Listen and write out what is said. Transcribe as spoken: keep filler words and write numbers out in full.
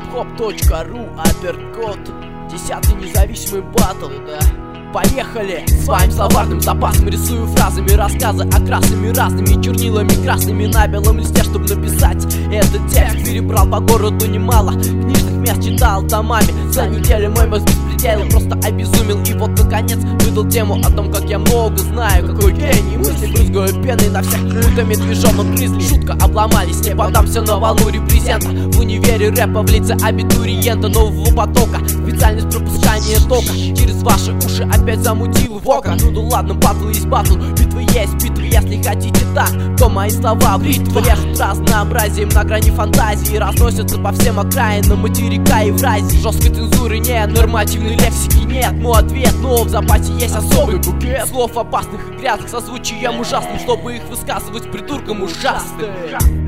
хип-хоп точка ру, апперкот, десятый независимый батл, да. Поехали! Своим словарным запасом рисую фразами рассказы окрасами разными, чернилами красными на белом листе, чтобы написать этот текст. Перебрал по городу немало, книжных мест читал томами. За неделю мой мозг беспределил, просто обезумел. И вот наконец выдал тему о том, как я много знаю. Какой гений, мысли брызгаю пеной на всех, будто медвежонок грызли. Шутка обломались, не поддамся на волну репрезента. В универе рэпа в лице абитуриента нового потока, специальность пропускания тока через ваши уши. Опять замутил в око. Ну да ладно, батл есть батл, битвы есть битвы. Если хотите так, то мои слова бритвы режут разнообразием на грани фантазии, разносятся по всем окраинам материка Евразии. Жесткой цензуры нет, нормативной лексики нет. Мой ответ, но в запасе есть особый букет слов опасных и грязных, созвучием ужасным, чтобы их высказывать придуркам ужасным.